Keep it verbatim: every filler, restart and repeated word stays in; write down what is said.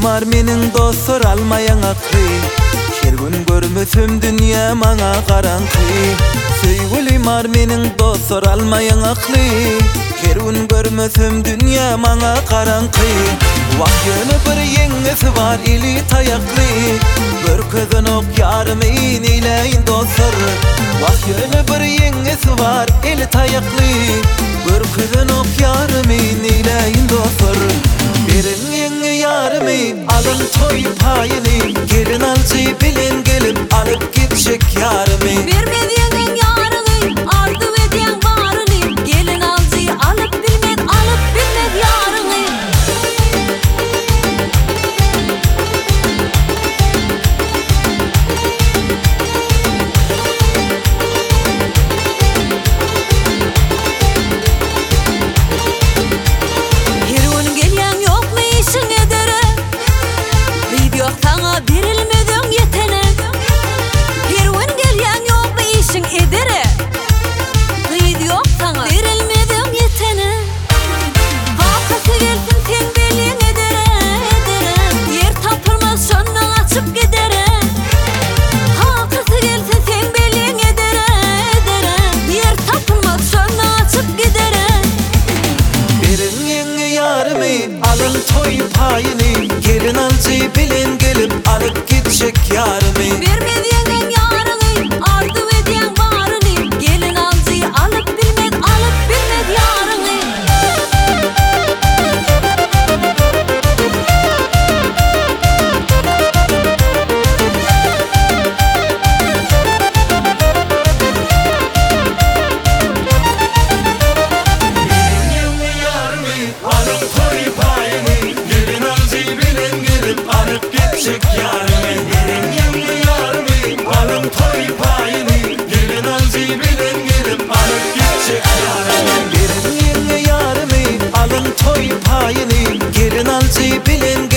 var menin dostlar almayan aklı. Her gün görmesem dünya bana karanlık. Sevgilim var menin dostlar almayan aklı. Her gün görmesem dünya bana karanlık. Vahyını bir yengesi var eli tayaklı. Bir kızın ok yarım eyleyin dostlar. Vahyını bir yengesi var eli tayaklı. Bir kızın ok yarım eyleyin dostlar. Birin yenge yarımı alın toy payını. Gelin alcı bilin gelip alıp gidecek yarımı. Vermediğin yarını ardı ediyen varını. Gelin alcıyı alıp bilmek alıp bilmek yarını. Her gün gelen yok mu işin edere? Kıydı yok sana verilmeden yetene. Her gün gelen yok mu işin edere? Kıydı yok sana verilmeden yetene. Vakası gelsin sen belin edere, edere. Yer tapılmaz şondan açıp gidere. Vakası gelsin sen belin edere, edere. Yer tapılmaz şondan açıp gidere. Birin yenge yarımı alın toy payını. Gelin alcı bilin gelip alıp gidecek yarımı. Vermediğin yarını ardı ediyen varını. Gelin alcıyı alıp bilmek alıp bilmek yarını. Alın toy payını. Gelin alcı bilin gelip alıp gidecek yarımı. Birin yenge yarımı alın toy payını. Gelin alcı bilin gelip alıp gidecek yarımı. Birin yenge yarımı alın toy payını. Gelin alcı bilin